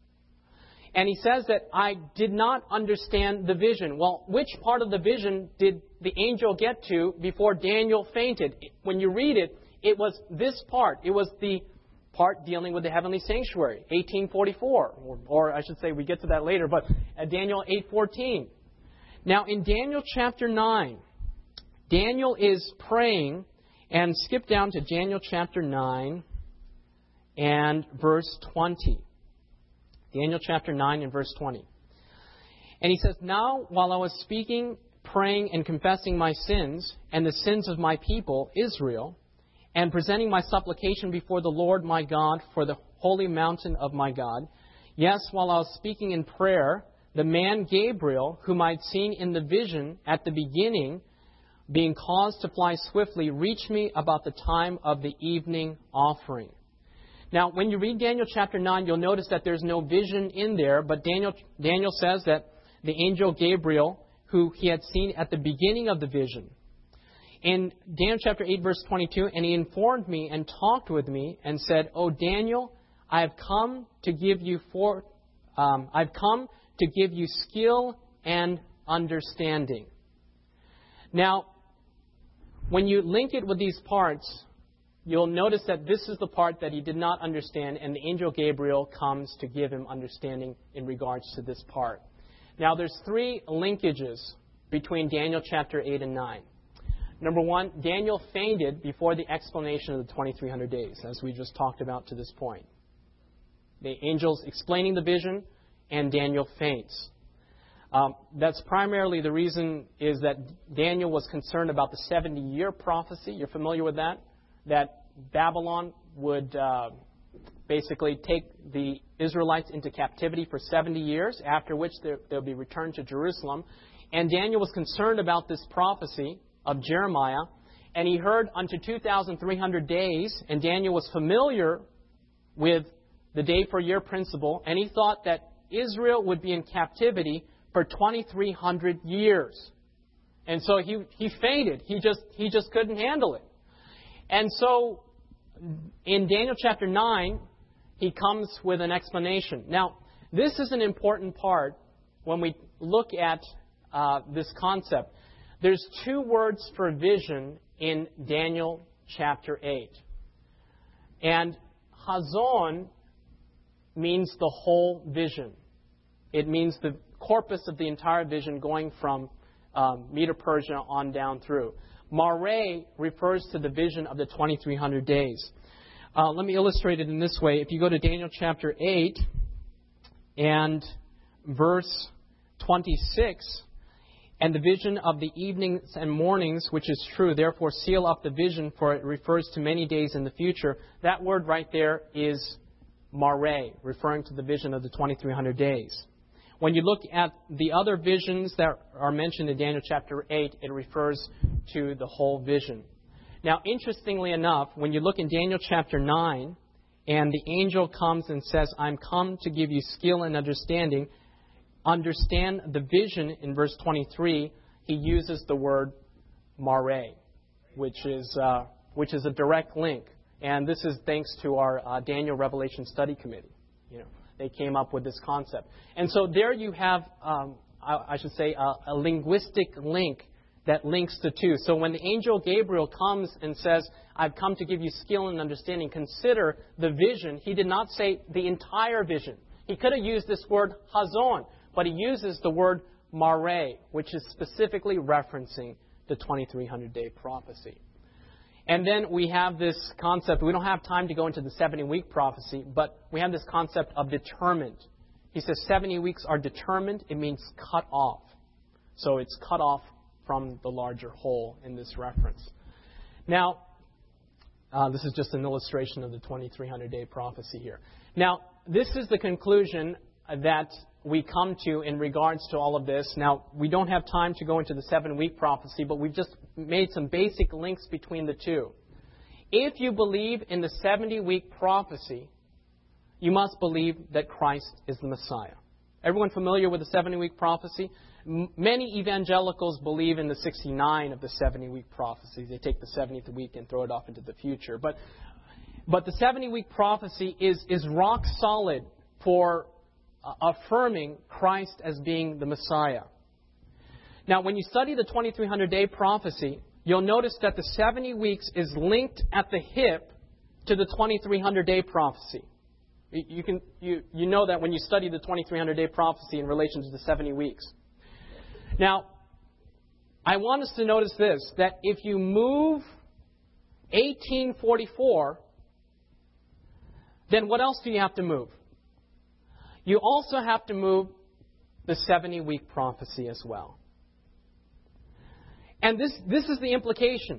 And he says that I did not understand the vision. Well, which part of the vision did the angel get to before Daniel fainted? When you read it, it was this part. It was the part dealing with the heavenly sanctuary, eighteen forty-four. Or, or I should say, we get to that later, but uh, Daniel eight fourteen. Now, in Daniel chapter nine, Daniel is praying, and skip down to Daniel chapter nine and verse twenty. Daniel chapter nine and verse twenty. And he says, now while I was speaking, praying, and confessing my sins and the sins of my people, Israel, and presenting my supplication before the Lord my God for the holy mountain of my God, yes, while I was speaking in prayer, the man Gabriel, whom I had seen in the vision at the beginning, being caused to fly swiftly, reached me about the time of the evening offering. Now, when you read Daniel chapter nine, you'll notice that there's no vision in there, but Daniel, Daniel says that the angel Gabriel, who he had seen at the beginning of the vision. In Daniel chapter eight, verse twenty-two, and he informed me and talked with me and said, O Daniel, I have come to give you for, um, I've come to give you skill and understanding. Now, when you link it with these parts, you'll notice that this is the part that he did not understand, and the angel Gabriel comes to give him understanding in regards to this part. Now, there's three linkages between Daniel chapter eight and nine. Number one, Daniel fainted before the explanation of the twenty-three hundred days, as we just talked about to this point. The angel's explaining the vision, and Daniel faints. Um, that's primarily the reason is that Daniel was concerned about the seventy-year prophecy. You're familiar with that? That Babylon would uh, basically take the Israelites into captivity for seventy years, after which they'll be returned to Jerusalem. And Daniel was concerned about this prophecy of Jeremiah, and he heard unto two thousand three hundred days, and Daniel was familiar with the day for year principle, and he thought that Israel would be in captivity for twenty-three hundred years. And so he, he fainted. He just, he just couldn't handle it. And so in Daniel chapter nine, he comes with an explanation. Now, this is an important part when we look at uh, this concept. There's two words for vision in Daniel chapter eight. And Hazon means the whole vision. It means the corpus of the entire vision going from um, Medo-Persia on down through. Mare refers to the vision of the twenty-three hundred days. Uh, let me illustrate it in this way. If you go to Daniel chapter eight and verse twenty-six, and the vision of the evenings and mornings, which is true, therefore seal up the vision, for it refers to many days in the future. That word right there is Mare, referring to the vision of the twenty-three hundred days. When you look at the other visions that are mentioned in Daniel chapter eight, it refers to the whole vision. Now, interestingly enough, when you look in Daniel chapter nine, and the angel comes and says, I'm come to give you skill and understanding, understand the vision in verse twenty-three, he uses the word Mare, which is, uh, which is a direct link. And this is thanks to our uh, Daniel Revelation Study Committee. You know, they came up with this concept. And so there you have, um, I, I should say, a, a linguistic link that links the two. So when the angel Gabriel comes and says, I've come to give you skill and understanding, consider the vision. He did not say the entire vision. He could have used this word Hazon, but he uses the word Mare, which is specifically referencing the twenty-three hundred day prophecy. And then we have this concept. We don't have time to go into the seventy-week prophecy, but we have this concept of determined. He says seventy weeks are determined. It means cut off. So it's cut off from the larger whole in this reference. Now, uh, this is just an illustration of the twenty-three hundred day prophecy here. Now, this is the conclusion that we come to in regards to all of this. Now, we don't have time to go into the seven-week prophecy, but we've just made some basic links between the two. If you believe in the seventy-week prophecy, you must believe that Christ is the Messiah. Everyone familiar with the seventy-week prophecy? M- many evangelicals believe in the sixty-nine of the seventy-week prophecy. They take the seventieth week and throw it off into the future. But, but the seventy-week prophecy is, is rock solid for affirming Christ as being the Messiah. Now, when you study the twenty-three hundred day prophecy, you'll notice that the seventy weeks is linked at the hip to the twenty-three hundred day prophecy. You, can, you, you know that when you study the twenty-three hundred day prophecy in relation to the seventy weeks. Now, I want us to notice this, that if you move eighteen forty-four, then what else do you have to move? You also have to move the seventy-week prophecy as well. And this, this is the implication.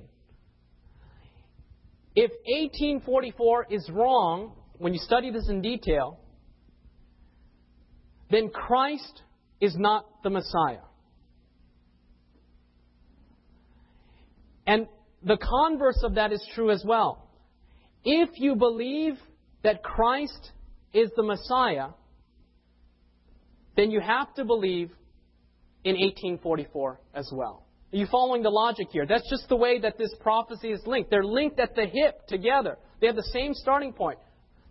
If eighteen forty-four is wrong, when you study this in detail, then Christ is not the Messiah. And the converse of that is true as well. If you believe that Christ is the Messiah, then you have to believe in eighteen forty-four as well. Are you following the logic here? That's just the way that this prophecy is linked. They're linked at the hip together. They have the same starting point.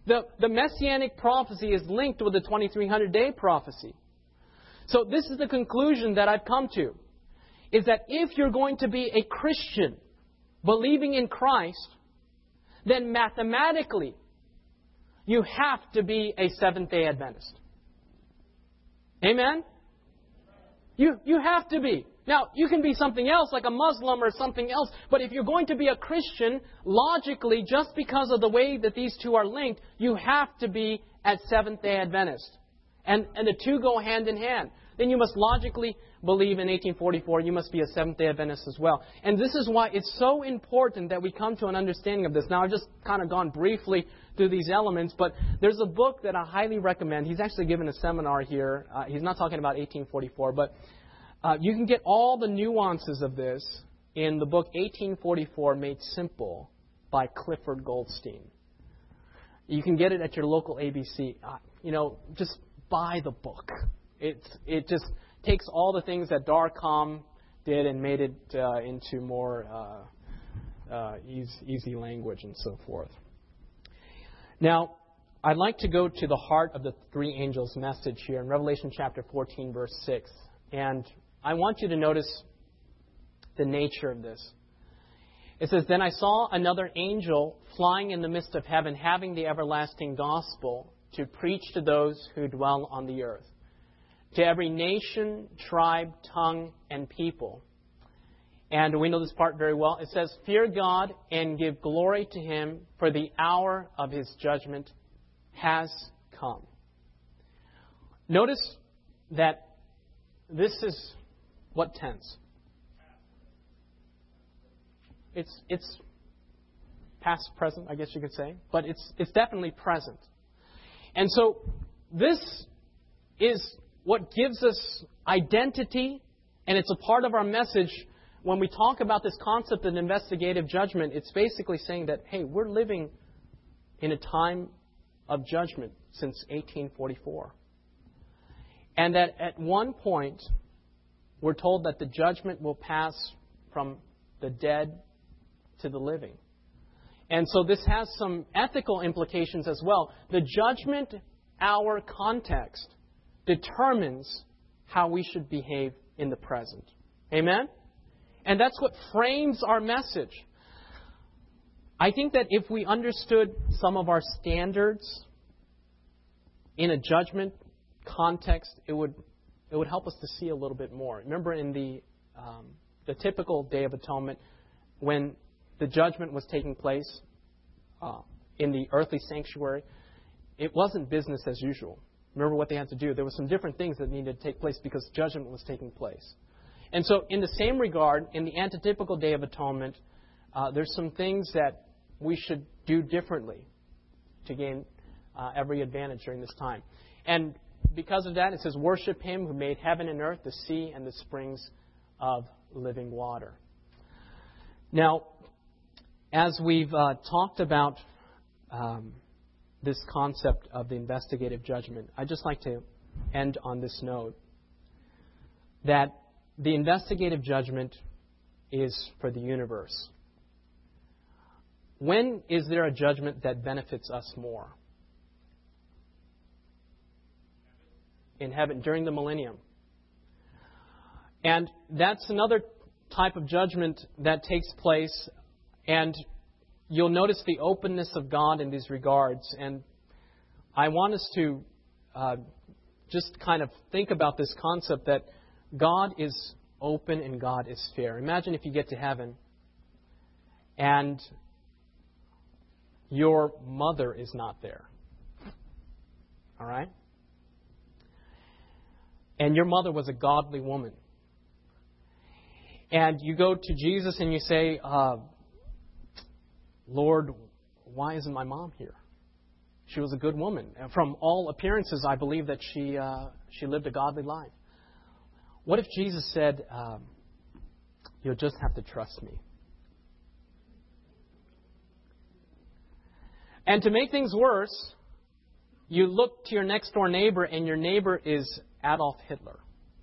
The, the Messianic prophecy is linked with the twenty-three hundred day prophecy. So this is the conclusion that I've come to, is that if you're going to be a Christian believing in Christ, then mathematically you have to be a Seventh-day Adventist. Amen? You, you have to be. Now, you can be something else, like a Muslim or something else, but if you're going to be a Christian, logically, just because of the way that these two are linked, you have to be a Seventh-day Adventist. And, and the two go hand in hand. Then you must logically believe in eighteen forty-four. You must be a Seventh-day Adventist as well. And this is why it's so important that we come to an understanding of this. Now, I've just kind of gone briefly through these elements, but there's a book that I highly recommend. He's actually given a seminar here. Uh, he's not talking about eighteen forty-four, but uh, you can get all the nuances of this in the book eighteen forty-four Made Simple by Clifford Goldstein. You can get it at your local A B C. Uh, you know, just buy the book. It's, it just takes all the things that Darcom did and made it uh, into more uh, uh, easy, easy language and so forth. Now, I'd like to go to the heart of the three angels' message here in Revelation chapter fourteen, verse six. And I want you to notice the nature of this. It says, "Then I saw another angel flying in the midst of heaven, having the everlasting gospel to preach to those who dwell on the earth, to every nation, tribe, tongue, and people." And we know this part very well. It says, "Fear God and give glory to Him, for the hour of His judgment has come." Notice that this is what tense? It's it's past, present, I guess you could say, but it's it's definitely present. And so this is what gives us identity, and it's a part of our message. When we talk about this concept of investigative judgment, it's basically saying that, hey, we're living in a time of judgment since eighteen forty-four. And that at one point, we're told that the judgment will pass from the dead to the living. And so this has some ethical implications as well. The judgment hour context determines how we should behave in the present. Amen? And that's what frames our message. I think that if we understood some of our standards in a judgment context, it would it would help us to see a little bit more. Remember in the um, the typical Day of Atonement, when the judgment was taking place uh, in the earthly sanctuary, it wasn't business as usual. Remember what they had to do. There were some different things that needed to take place because judgment was taking place. And so in the same regard, in the antitypical Day of Atonement, uh, there's some things that we should do differently to gain uh, every advantage during this time. And because of that, it says, "Worship Him who made heaven and earth, the sea, and the springs of living water." Now, as we've uh, talked about um, this concept of the investigative judgment, I'd just like to end on this note, that the investigative judgment is for the universe. When is there a judgment that benefits us more? In heaven, during the millennium. And that's another type of judgment that takes place, and you'll notice the openness of God in these regards. And I want us to uh, just kind of think about this concept that God is open and God is fair. Imagine if you get to heaven and your mother is not there. All right? And your mother was a godly woman. And you go to Jesus and you say, uh, "Lord, why isn't my mom here? She was a good woman. And from all appearances, I believe that she uh, she lived a godly life." What if Jesus said, um, "You'll just have to trust me"? And to make things worse, you look to your next door neighbor and your neighbor is Adolf Hitler.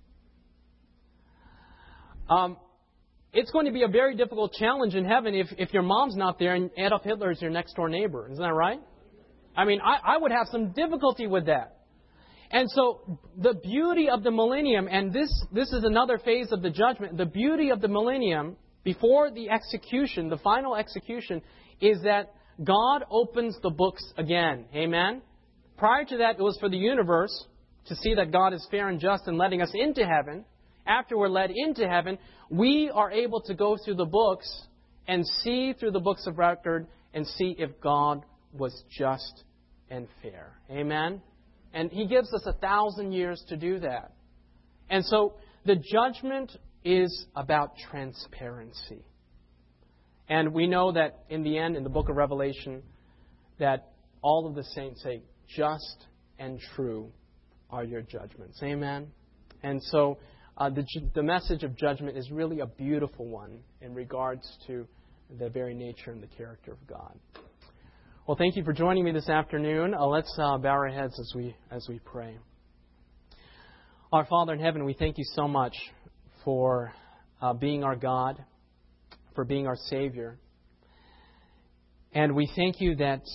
Um, it's going to be a very difficult challenge in heaven if, if your mom's not there and Adolf Hitler is your next door neighbor. Isn't that right? I mean, I, I would have some difficulty with that. And so the beauty of the millennium, and this, this is another phase of the judgment, the beauty of the millennium before the execution, the final execution, is that God opens the books again. Amen? Prior to that, it was for the universe to see that God is fair and just in letting us into heaven. After we're led into heaven, we are able to go through the books and see through the books of record and see if God was just and fair. Amen? And He gives us a thousand years to do that. And so the judgment is about transparency. And we know that in the end, in the book of Revelation, that all of the saints say, just and true are your judgments. Amen? And so uh, the, the message of judgment is really a beautiful one in regards to the very nature and the character of God. Well, thank you for joining me this afternoon. Uh, let's uh, bow our heads as we as we pray. Our Father in heaven, we thank you so much for uh, being our God, for being our Savior. And we thank you that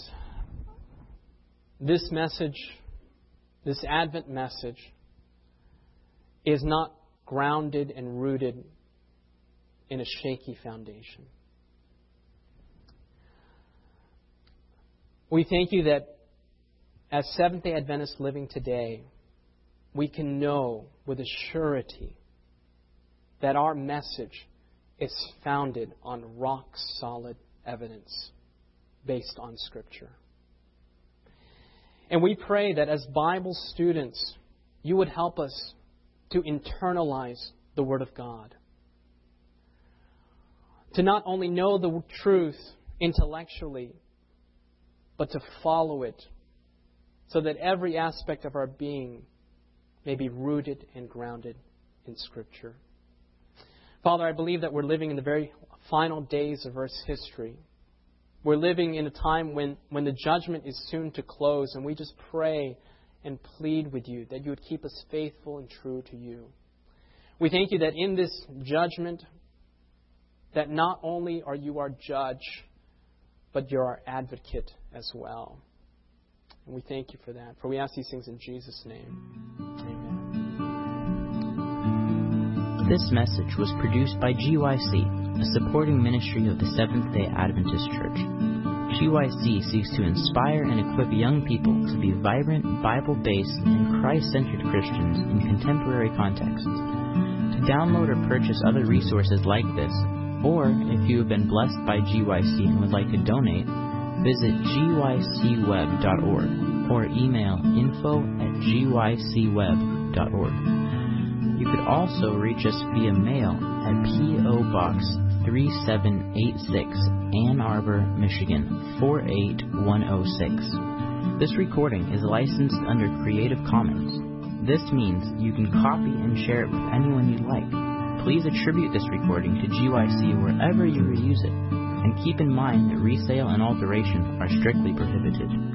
this message, this Advent message, is not grounded and rooted in a shaky foundation. We thank you that as Seventh-day Adventists living today, we can know with a surety that our message is founded on rock-solid evidence based on Scripture. And we pray that as Bible students, you would help us to internalize the Word of God. To not only know the truth intellectually, but to follow it so that every aspect of our being may be rooted and grounded in Scripture. Father, I believe that we're living in the very final days of Earth's history. We're living in a time when, when the judgment is soon to close, and we just pray and plead with you that you would keep us faithful and true to you. We thank you that in this judgment, that not only are you our judge, but you're our advocate as well. And we thank you for that. For we ask these things in Jesus' name. Amen. This message was produced by G Y C, a supporting ministry of the Seventh-day Adventist Church. G Y C seeks to inspire and equip young people to be vibrant, Bible-based, and Christ-centered Christians in contemporary contexts. To download or purchase other resources like this, or if you have been blessed by G Y C and would like to donate, visit G Y C web dot org or email info at G Y C web dot org. You could also reach us via mail at P O Box three seven eight six, Ann Arbor, Michigan four eight one oh six. This recording is licensed under Creative Commons. This means you can copy and share it with anyone you like. Please attribute this recording to G Y C wherever you reuse it, and keep in mind that resale and alteration are strictly prohibited.